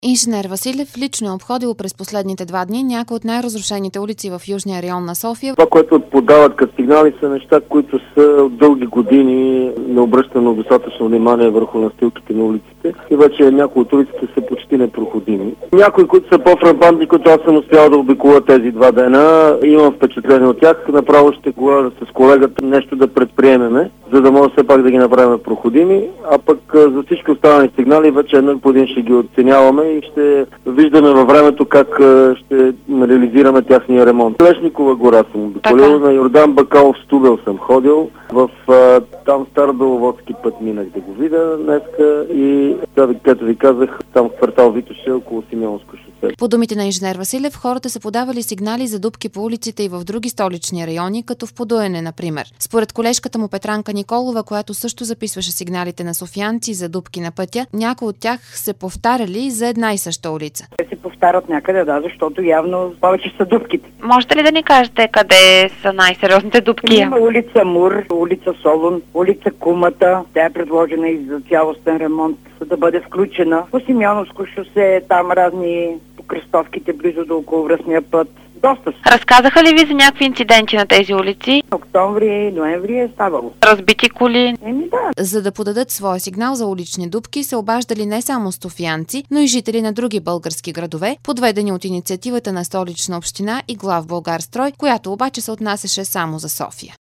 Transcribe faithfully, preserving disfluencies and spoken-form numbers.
Инженер Василев лично е обходил през последните два дни някои от най-разрушените улици в Южния район на София. Това, което подават като сигнали, са неща, които са от дълги години необръщано достатъчно внимание върху настилките на улиците и вече някои от улиците са почти непроходими. Някои, които са по-фрапантни, които аз съм успял да обиколя тези два дена, имам впечатление от тях, направо ще говоря с колегата нещо да предприемеме, за да може все пак да ги направим проходими, а пък за всички останали сигнали вече едно по един ще ги оценяваме и ще виждаме във времето как ще реализираме тяхния ремонт. Лешникова гора съм обиколил, на Йордан Бакалов Стубел съм ходил, в там Старобеловодски път минах да го видя днеска и, както ви казах, там в квартал Витоша около Симеонско шосе. По думите на инженер Василев, хората са подавали сигнали за дупки по улиците и в други столични райони, като в Подуене, например. Според колежката му Петранка Николова, която също записваше сигналите на софиянци за дупки на пътя, някои от тях се повтаряли за една и съща улица. Те се повтарят някъде, да, защото явно повече са дупките. Можете ли да ни кажете къде са най-сериозните дупки? Има улица Мур, улица Солун, улица Кумата. Тя е предложена и за цялостен ремонт, за да бъде включена. По Симеоновско шосе, там разни по кръстовките близо до околовръстния път. Доста са. Разказаха ли ви за някакви инциденти на тези улици? Октомври, ноември е ставало. Разбити коли? Еми да. За да подадат своя сигнал за улични дупки, се обаждали не само софиянци, но и жители на други български градове, подведени от инициативата на Столична община и Главболгарстрой, която обаче се отнасяше само за София.